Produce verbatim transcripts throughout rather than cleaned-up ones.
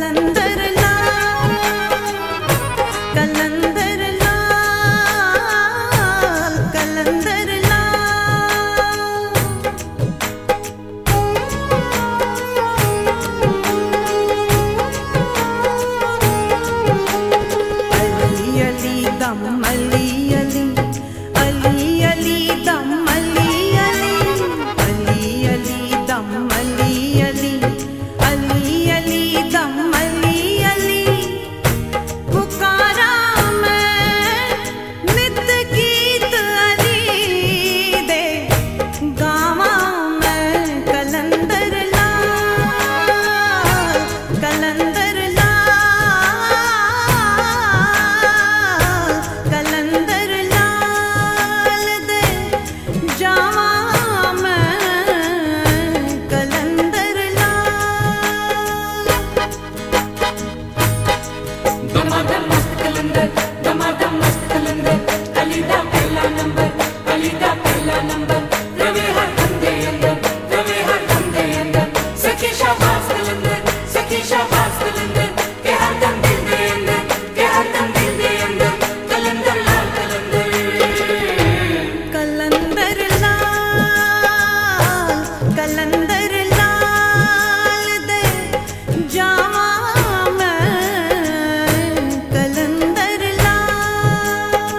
कलंदर लाल कलंदर लाल कलंदर लाल। अली अली दम अली अली अली अली दम अली अली अली अली दम अली अली अली अली दम अली अली। पुकारा मैं नित गीत अली दे गावा मैं कलंदर लाल कलंदर लाल कलंदर लाल दे जावा मैं कलंदर लाल। दमादम मस्त कलंदर दमादम मस्त कलंदर अली दा पहला नंबर अली दा पहला नंबर रवे हर बंदे अंदर रवे हर बंदे अंदर सखी शाबाश कलंदर सखी शाबाश कलंदर के हर दम दिल दे अंदर के हर दम दिल दे अंदर कलंदर लाल कलंदर कलंदर लाल कलंदर लाल दे जावा मैं कलंदर लाल।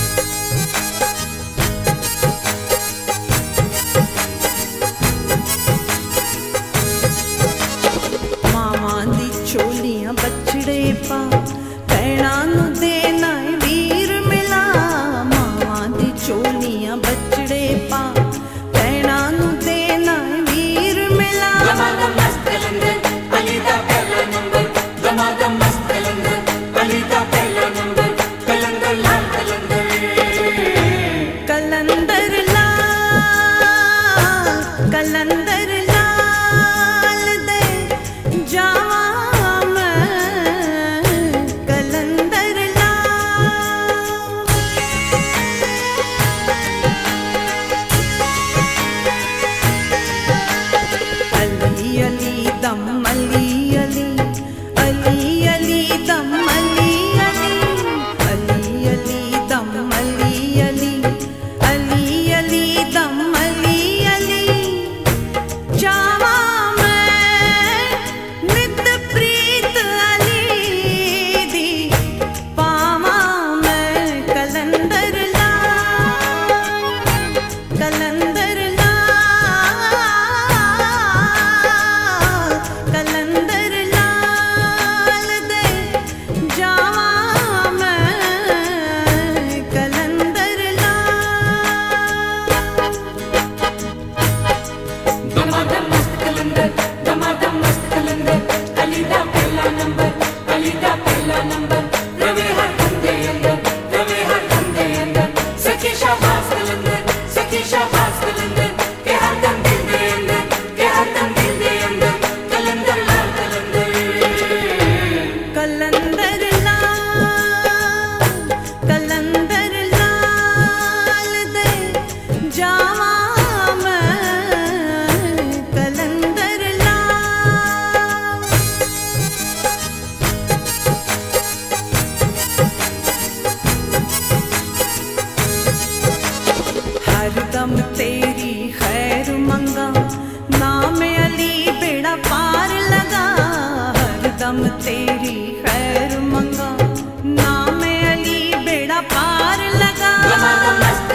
मामा दी चोलियां बछड़े पा भैणा नू देना वीर मिला। मामा दी चोलियां बछड़े पा भैणा नू देना वीर मिला। दमादम मस्त कलंदर अली दा पहला नंबर दमादम मस्त कलंदर अली दा पहला नंबर कलंदर लाल कलंदर कलंदर लाल कलंदर लाल दे जावा मैं कलंदर लाल। अली अली दम अली अली अली अली दम अली अली अली अली दम अली अली अली अली दम अली अली। जावा मैं नित प्रीत अली दी पावा मैं कलंदर लाल कलंदर लाल कलंदर लाल दे जावा मैं कलंदर लाल। दमादम मस्त कलंदर दमादम मस्त कलंदर अली दा पहला नंबर अली दा पहला नंबर रवे हर बंदे अंदर रवे हर बंदे अंदर सखी शाबाश कलंदर सखी शाबाश कलंदर के हर दम दिल दे अंदर के हर दम दिल दे अंदर कलंदर लाल कलंदर कलंदर लाल कलंदर लाल दे जावा मैं कलंदर लाल। हरदम तेरी खैर मंगा नाम अली बेड़ा पार लगा। हरदम तेरी खैर मंगा नाम अली बेड़ा पार लगा। दमादम मस्त